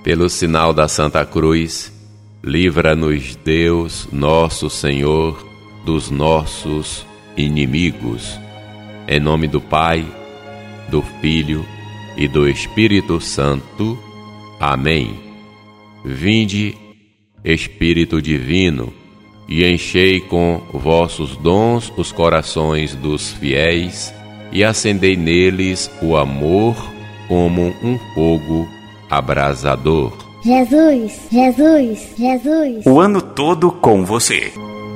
Pelo sinal da Santa Cruz, livra-nos Deus, nosso Senhor, dos nossos inimigos. Em nome do Pai, do Filho e do Espírito Santo. Amém. Vinde, Espírito Divino, e enchei com vossos dons os corações dos fiéis, e acendei neles o amor como um fogo abrasador. Jesus, Jesus, Jesus. O ano todo com você.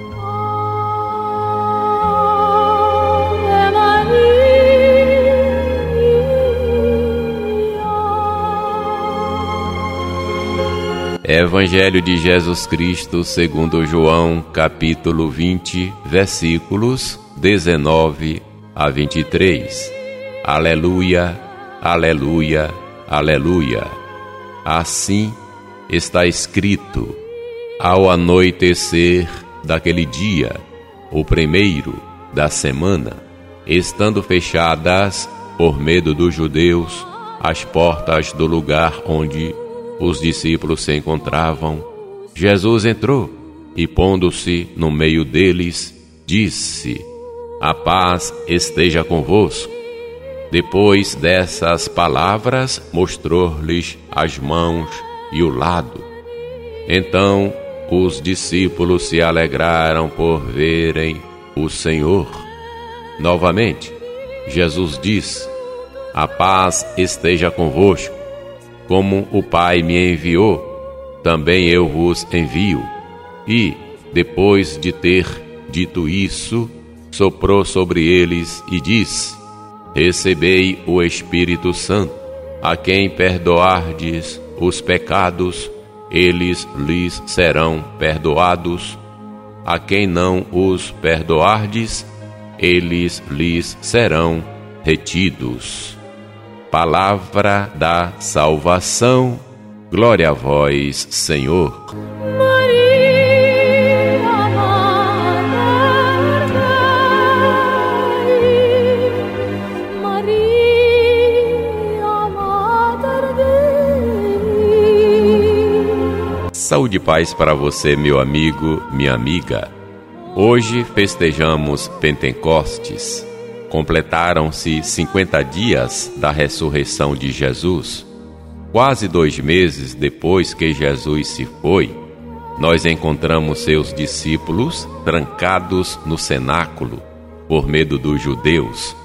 Evangelho de Jesus Cristo segundo João, capítulo 20, versículos 19 a 23. Aleluia, aleluia, aleluia. Assim está escrito: ao anoitecer daquele dia, o primeiro da semana, estando fechadas, por medo dos judeus, as portas do lugar onde os discípulos se encontravam, Jesus entrou e, pondo-se no meio deles, disse: a paz esteja convosco. Depois dessas palavras, mostrou-lhes as mãos e o lado. Então os discípulos se alegraram por verem o Senhor. Novamente, Jesus disse: a paz esteja convosco. Como o Pai me enviou, também eu vos envio. E, depois de ter dito isso, soprou sobre eles e disse: recebei o Espírito Santo. A quem perdoardes os pecados, eles lhes serão perdoados. A quem não os perdoardes, eles lhes serão retidos. Palavra da salvação. Glória a vós, Senhor. Saúde e paz para você, meu amigo, minha amiga. Hoje festejamos Pentecostes. Completaram-se 50 dias da ressurreição de Jesus. Quase 2 meses depois que Jesus se foi, nós encontramos seus discípulos trancados no cenáculo, por medo dos judeus.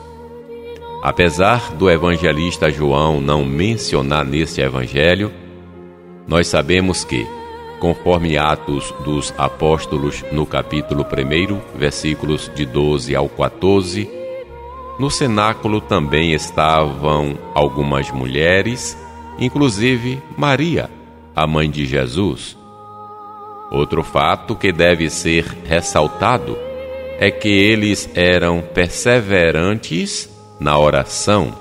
Apesar do evangelista João não mencionar nesse evangelho, nós sabemos que, conforme Atos dos Apóstolos, no capítulo 1, versículos de 12 ao 14, no cenáculo também estavam algumas mulheres, inclusive Maria, a mãe de Jesus. Outro fato que deve ser ressaltado é que eles eram perseverantes na oração.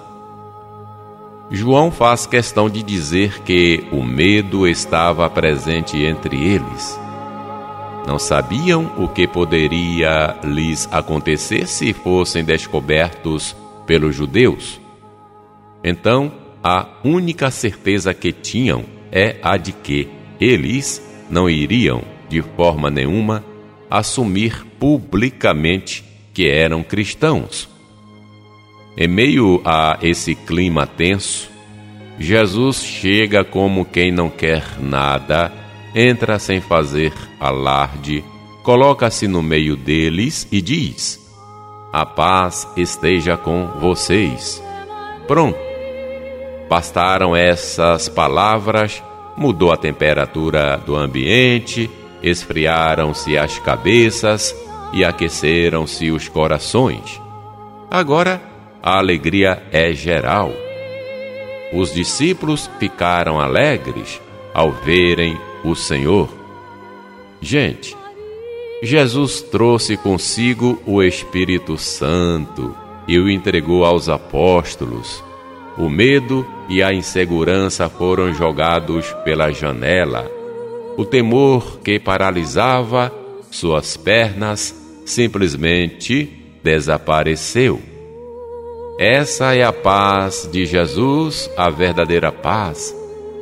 João faz questão de dizer que o medo estava presente entre eles. Não sabiam o que poderia lhes acontecer se fossem descobertos pelos judeus. Então, a única certeza que tinham é a de que eles não iriam, de forma nenhuma, assumir publicamente que eram cristãos. Em meio a esse clima tenso, Jesus chega como quem não quer nada, entra sem fazer alarde, coloca-se no meio deles e diz: a paz esteja com vocês. Pronto. Bastaram essas palavras, mudou a temperatura do ambiente, esfriaram-se as cabeças e aqueceram-se os corações. Agora, a alegria é geral. Os discípulos ficaram alegres ao verem o Senhor. Gente, Jesus trouxe consigo o Espírito Santo e o entregou aos apóstolos. O medo e a insegurança foram jogados pela janela. O temor que paralisava suas pernas simplesmente desapareceu. Essa é a paz de Jesus, a verdadeira paz.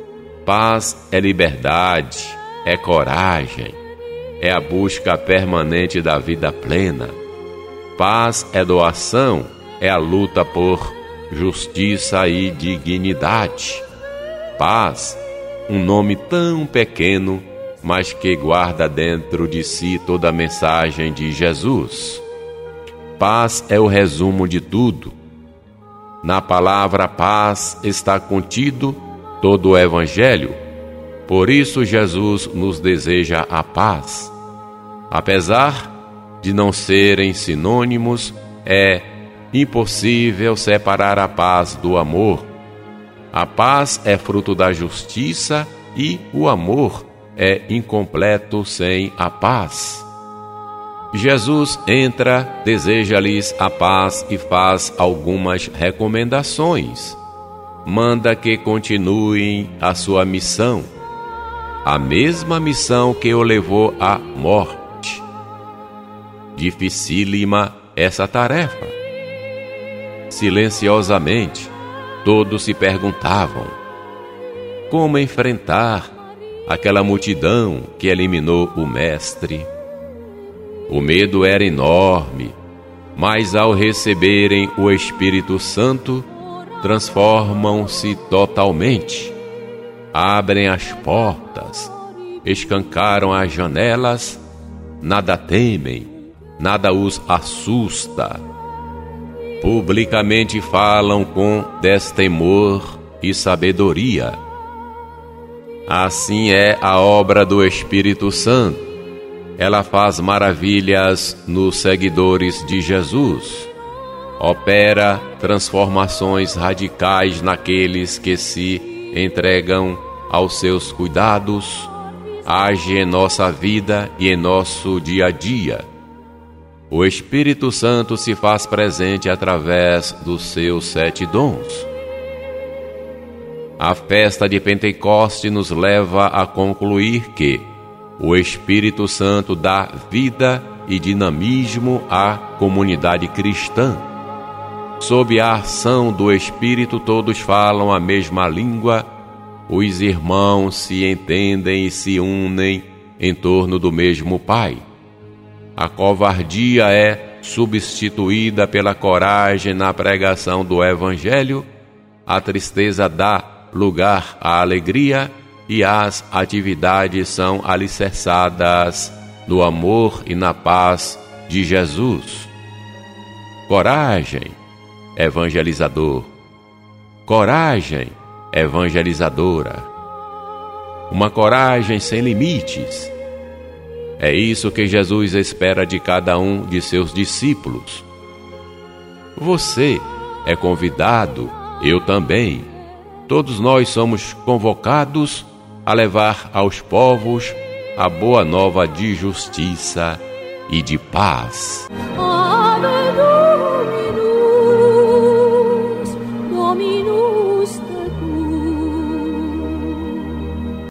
Paz é liberdade, é coragem, é a busca permanente da vida plena. Paz é doação, é a luta por justiça e dignidade. Paz, um nome tão pequeno, mas que guarda dentro de si toda a mensagem de Jesus. Paz é o resumo de tudo. Na palavra paz está contido todo o Evangelho. Por isso Jesus nos deseja a paz. Apesar de não serem sinônimos, é impossível separar a paz do amor. A paz é fruto da justiça e o amor é incompleto sem a paz. Jesus entra, deseja-lhes a paz e faz algumas recomendações. Manda que continuem a sua missão, a mesma missão que o levou à morte. Dificílima essa tarefa. Silenciosamente, todos se perguntavam: como enfrentar aquela multidão que eliminou o Mestre? O medo era enorme, mas ao receberem o Espírito Santo, transformam-se totalmente. Abrem as portas, escancaram as janelas, nada temem, nada os assusta. Publicamente falam com destemor e sabedoria. Assim é a obra do Espírito Santo. Ela faz maravilhas nos seguidores de Jesus. Opera transformações radicais naqueles que se entregam aos seus cuidados. Age em nossa vida e em nosso dia a dia. O Espírito Santo se faz presente através dos seus 7 dons. A festa de Pentecoste nos leva a concluir que o Espírito Santo dá vida e dinamismo à comunidade cristã. Sob a ação do Espírito, todos falam a mesma língua, os irmãos se entendem e se unem em torno do mesmo Pai. A covardia é substituída pela coragem na pregação do Evangelho, a tristeza dá lugar à alegria e as atividades são alicerçadas no amor e na paz de Jesus. Coragem, evangelizador. Coragem, evangelizadora. Uma coragem sem limites. É isso que Jesus espera de cada um de seus discípulos. Você é convidado, eu também. Todos nós somos convocados a levar aos povos a boa nova de justiça e de paz. Aleluia.